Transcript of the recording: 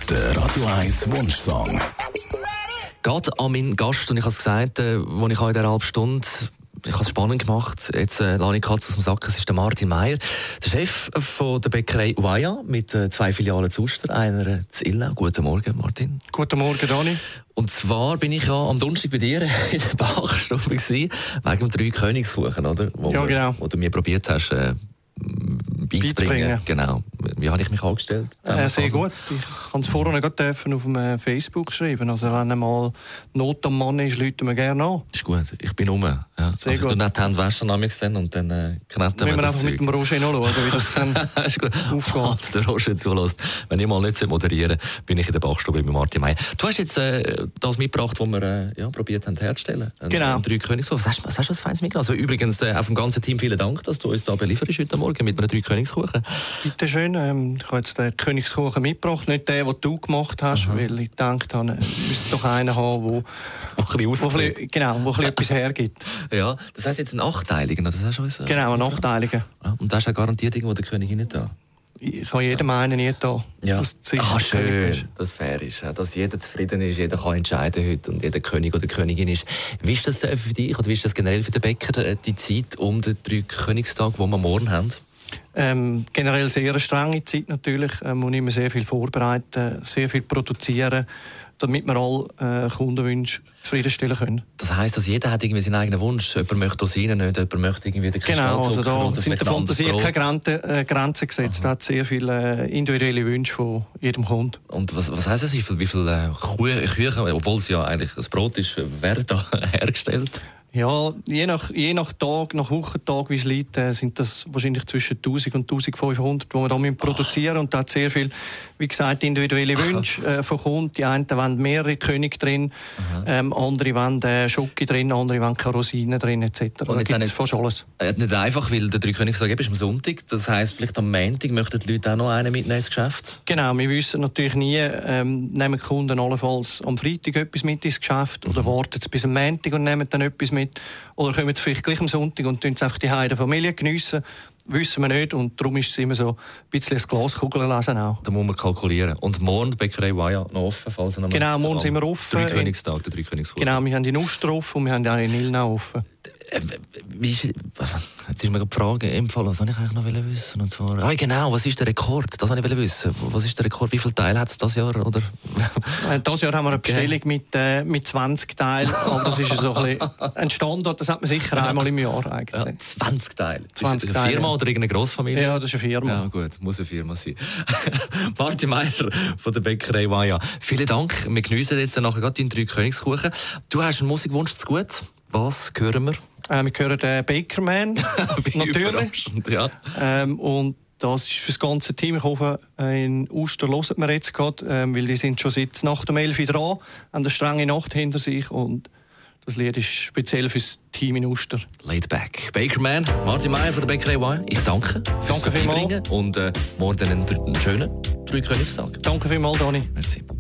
Der Radio 1 Wunschsong. Geht an meinen Gast, und ich habe es gesagt, wo ich in dieser halben Stunde, ich habe es spannend gemacht, jetzt lasse ich Katz aus dem Sack, es ist der Martin Meier, der Chef von der Bäckerei Waya mit 2 Filialen zu Uster, einer zu Illau. Guten Morgen, Martin. Guten Morgen, Dani. Und zwar bin ich ja am Donnerstag bei dir in der Backstube gewesen, wegen dem 3 Königskuchen, oder? Genau. Wo du mir probiert hast, beizubringen. Genau. Wie habe ich mich angestellt? Sehr gut. Ich kann es vorhin gerade auf dem Facebook schreiben. Also wenn einmal Not am Mann ist, rufen wir gerne an. Ist gut, ich bin rum. Ja. Also ich tue nicht die Hände waschen und dann kneten wir das einfach Zeug. mit dem Roger noch schauen, wie das dann aufgeht. Falls der Roger zulässt. Wenn ich mal nicht moderieren soll, bin ich in der Backstube mit Martin Meier. Du hast jetzt das mitgebracht, was wir probiert haben herzustellen. Genau. 3 Königskuchen. Was hast du als Feines mitgebracht? Also übrigens auf dem ganzen Team vielen Dank, dass du uns da belieferst heute Morgen mit einem 3 Königskuchen. Bitte schön. Ich habe jetzt den Königskuchen mitgebracht. Nicht den du gemacht hast, weil ich gedacht habe, ich müsste doch einen haben, der ein bisschen etwas hergibt. Ja, das heisst jetzt einen achteiligen, oder was hast du uns? Genau, einen achteiligen. Ja, und da ist ja garantiert irgendwo der Königin nicht da. Ich kann jedem einen nicht da. Ja. Schön, dass fair ist. Dass jeder zufrieden ist, jeder kann entscheiden heute und jeder König oder Königin ist. Wie ist das für dich oder wie ist das generell für den Bäcker, die Zeit um den 3 Königstag, den wir morgen haben? Generell sehr eine strenge Zeit natürlich. Muss immer sehr viel vorbereiten, sehr viel produzieren, damit wir alle Kundenwünsche zufriedenstellen können. Das heisst, dass jeder hat irgendwie seinen eigenen Wunsch. Jemand möchte Rosinen, nicht jemand möchte irgendwie den Kristallzucker. Genau, also da sind der Fantasie keine Grenzen gesetzt. Da hat sehr viele individuelle Wünsche von jedem Kunden. Und was heisst das? Wie viele Küchen, obwohl es ja eigentlich ein Brot ist, werden da hergestellt? Ja, je nach Tag, nach Wochentag, wie es liegt, sind das wahrscheinlich zwischen 1000 und 1500, die wir da produzieren müssen. Und da hat sehr viel, wie gesagt, individuelle Wünsche von Kunden. Die einen wollen mehrere Könige drin, andere wollen Schoki drin, andere wollen keine Rosinen drin, etc. Und da gibt es fast alles. Nicht einfach, weil der 3 Königstag ist am Sonntag. Das heisst, vielleicht am Montag möchten die Leute auch noch einen mitnehmen ins Geschäft? Genau, wir wissen natürlich nie, nehmen die Kunden allenfalls am Freitag etwas mit ins Geschäft oder warten sie bis am Montag und nehmen dann etwas mit. Oder kommen sie vielleicht gleich am Sonntag und tun einfach die Heide Familie geniessen. Wissen wir nicht. Und darum ist es immer so ein bisschen ein Glaskugel lesen auch. Da muss man kalkulieren. Und morgen die Bäckerei Waya noch offen, falls noch genau, morgen sind wir offen. 3 Königstag, der 3 Königskuchen. Genau, wir haben in Uster offen und wir haben auch in Ilnau offen. Jetzt ist mir die Frage im Fall, was wollte ich eigentlich noch wissen? Und zwar, genau, was ist der Rekord? Das wollte ich wissen. Was ist der Rekord? Wie viele Teile hat es dieses Jahr? Oder? Dieses Jahr haben wir eine Bestellung mit 20 Teilen. Aber das ist so ein Standard, das hat man sicher einmal im Jahr eigentlich. Ja, 20 Teile? 20 ist das eine Firma oder irgendeine Grossfamilie? Ja, das ist eine Firma. Ja gut, muss eine Firma sein. Martin Meier von der Bäckerei Waya. Vielen Dank. Wir geniessen jetzt nachher gerade deinen 3 Königskuchen. Du hast einen Musikwunsch zu gut. Was hören wir? Wir hören den Bakerman, natürlich. Ja. Und das ist für das ganze Team. Ich hoffe, in Uster hören wir jetzt gerade, weil die sind schon seit Nacht um 11 Uhr dran, haben eine strenge Nacht hinter sich und das Lied ist speziell für das Team in Uster. Laid back. Bakerman, Martin Meier von der Bäckerei Waya. Ich danke fürs Danke vielmals. Und morgen einen schönen 3 Königstag. Danke vielmals, Dani. Merci.